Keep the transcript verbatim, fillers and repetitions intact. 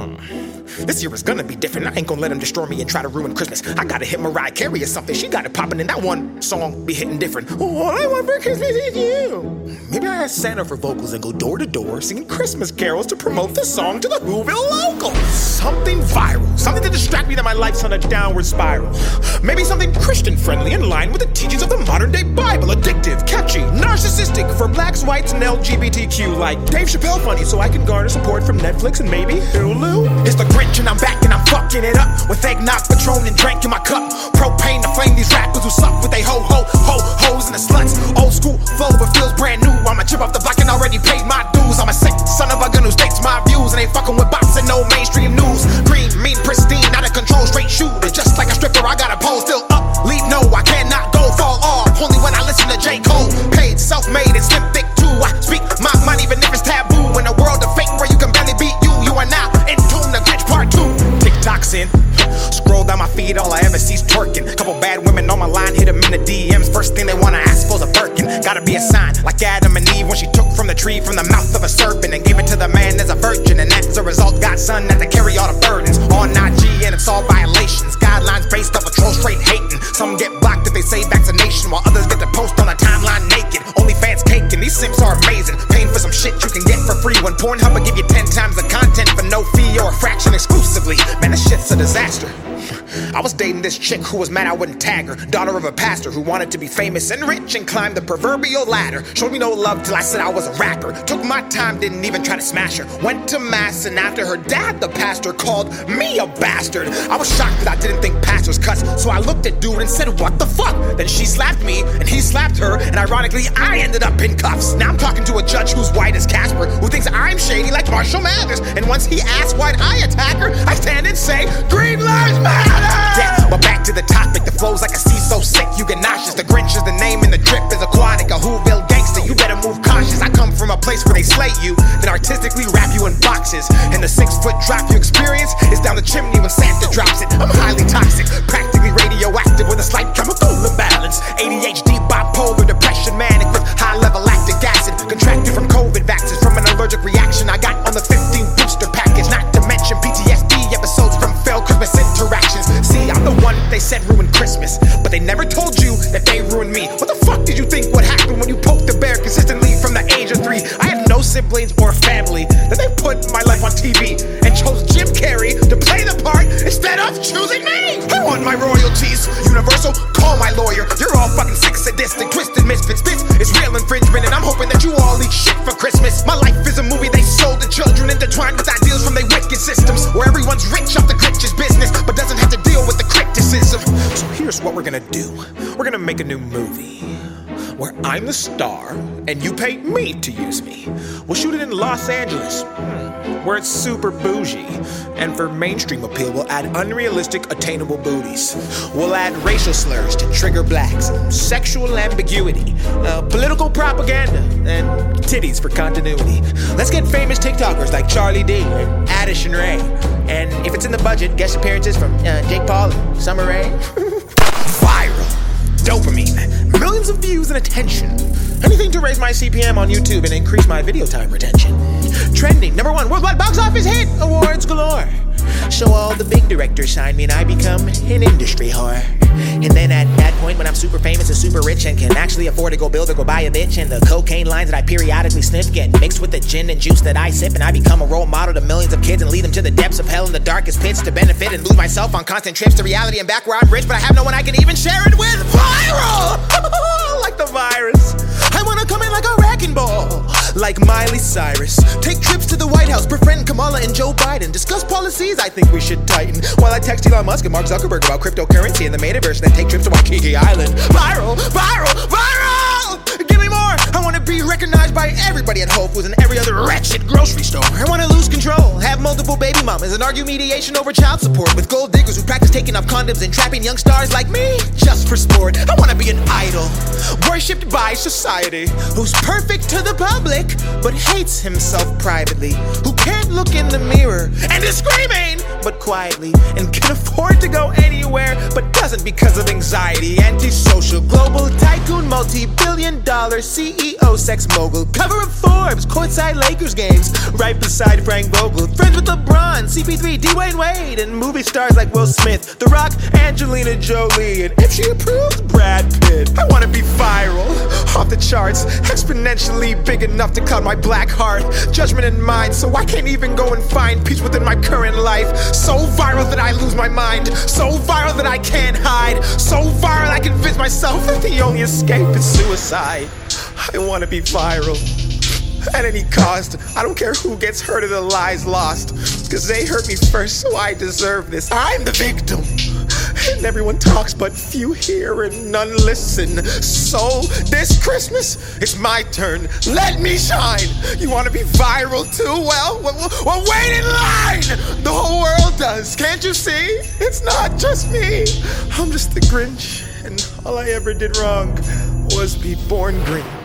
Hmm. This year is gonna be different. I ain't gonna let them destroy me and try to ruin Christmas. I gotta hit Mariah Carey or something. She got it popping in that one song be hitting different. All I want for Christmas is you. Maybe I ask Santa for vocals and go door to door singing Christmas carols to promote the song to the Whoville locals. Something viral, something to distract me that my life's on a downward spiral. Maybe something Christian friendly in line with the teachings of the modern day Bible. Addictive, catchy, narcissistic for blacks, whites, and L G B T Q. Like Dave Chappelle funny so I can garner support from Netflix and maybe Hulu. It's the Grinch and I'm back and I'm fucking it up with eggnog, Patron, and drink in my cup. Propane to flame these rappers who suck with they ho ho ho hoes and the sluts. Old school flow but feels brand new. I'm a chip off the block and already paid my dues. I'm a sick son of a gun who states my views and ain't fucking with bots and no mainstream news. Green, mean, pristine, out of control, straight shooter. Just like a stripper, I got a pole still up. Leave no, I cannot go fall off. Only when I listen to J. Cole. Paid, self-made, and slim thick too. I speak my mind even if it's taboo. In a world of fake where you can barely beat you, you are now in tune to Grinch Part two. TikTok's in. Scroll down my feed, all I ever see's twerking. Couple bad women on my line, hit them in the D Ms. First thing they wanna ask for's a Birkin. Gotta be a sign, like Adam and Eve when she took from the tree from the mouth of a serpent and gave it to the man as a virgin. And as a result, God's son had to carry all the burdens on I G, and it's all violations. Guidelines based off of troll straight hating. Some get blocked if they say vaccination, while others get to post on a timeline naked. OnlyFans caking, these simps are amazing. Paying for some shit you can get for free when Pornhub will give you ten times the content for no fee or a fraction exclusively. Man, this shit's a disaster. I was dating this chick who was mad I wouldn't tag her. Daughter of a pastor who wanted to be famous and rich and climb the proverbial ladder. Showed me no love till I said I was a rapper. Took my time, didn't even try to smash her. Went to mass and after her dad, the pastor, called me a bastard. I was shocked that I didn't think pastors cuss, so I looked at dude and said, what the fuck? Then she slapped me and he slapped her, and ironically I ended up in cuffs. Now I'm talking to a judge who's white as Casper, who thinks I'm shady like Marshall Mathers. And once he asks why'd I attack her, I stand and say, Green Lives Matter! Yeah, but back to the topic, the flow's like a sea so sick you get nauseous. The Grinch is the name and the drip is aquatic. A Whoville gangster, you better move cautious. I come from a place where they slay you, then artistically wrap you in boxes. And the six foot drop you experience is down the chimney when Santa drops it. I'm highly toxic, practically radioactive with a slight chemical imbalance. A D H D, bipolar, depression, manic with high level lactic acid. Contracted from COVID vaccines from an allergic reaction I got on the fifteen booster package. Not to mention P T S D episodes from failed Christmas interactions. See, I'm the one they said ruined Christmas, but they never told you that they ruined me. What the fuck did you think would happen when you poked the bear consistently from the age of three? I had no siblings or family, then they put my life on T V and chose Jim Carrey to play the part instead of choosing me. I want my royalties, Universal, call my lawyer. You're all fucking sick, sadistic, twisted misfits. This is real infringement and I'm hoping that you all eat shit for Christmas. My life is a movie they sold to children, intertwined with ideals from their wicked systems, where everyone's rich off the Grinch's business but doesn't have to deal with the criticism. So here's what we're gonna do. We're gonna make a new movie where I'm the star and you pay me to use me. We'll shoot it in Los Angeles, where it's super bougie. And for mainstream appeal, we'll add unrealistic, attainable booties. We'll add racial slurs to trigger blacks, sexual ambiguity, uh, political propaganda, and titties for continuity. Let's get famous TikTokers like Charlie D and Addison Rae. And if it's in the budget, guest appearances from uh, Jake Paul and Summer Rae. Viral. Dopamine. Millions of views and attention. Anything to raise my C P M on YouTube and increase my video time retention. Trending. Number one worldwide box office hit. Awards galore. So all the big directors sign me and I become an industry whore. And then at that point when I'm super famous and super rich and can actually afford to go build or go buy a bitch, and the cocaine lines that I periodically sniff get mixed with the gin and juice that I sip, and I become a role model to millions of kids and lead them to the depths of hell in the darkest pits to benefit and lose myself on constant trips to reality and back where I'm rich, but I have no one I can even share it with. Viral! Like the virus. I wanna come in like a wrecking ball, like Miley Cyrus. Take trips to the White House, befriend Kamala and Joe Biden. Discuss policies I think we should tighten, while I text Elon Musk and Mark Zuckerberg about cryptocurrency and the metaverse, and then take trips to Waikiki Island. Viral, viral, viral! Give me more! I wanna be recognized by everybody at Whole Foods and every other wretched grocery store. I wanna lose control, have multiple baby mamas, and argue mediation over child support with gold diggers who practice taking off condoms and trapping young stars like me just for sport. I wanna be an idol, worshipped by society, who's perfect to the public but hates himself privately, who can't look in the mirror and is screaming but quietly, and can afford to go anywhere but doesn't because of anxiety. Antisocial, global tycoon, multi-billion dollar C E O, sex mogul, cover of Forbes, courtside Lakers games, right beside Frank Vogel, friends with with LeBron, C P three, Dwayne Wade, and movie stars like Will Smith, The Rock, Angelina Jolie, and if she approves, Brad Pitt. I wanna be viral, off the charts, exponentially big enough to cloud my black heart, judgment in mind, so I can't even go and find peace within my current life. So viral that I lose my mind, so viral that I can't hide, so viral I convince myself that the only escape is suicide. I wanna be viral at any cost. I don't care who gets hurt or the lies lost, cause they hurt me first, so I deserve this. I'm the victim, and everyone talks but few hear and none listen. So this Christmas, it's my turn, let me shine. You wanna be viral too? Well, well, well wait in line. The whole world does, can't you see? It's not just me. I'm just the Grinch, and all I ever did wrong was be born green.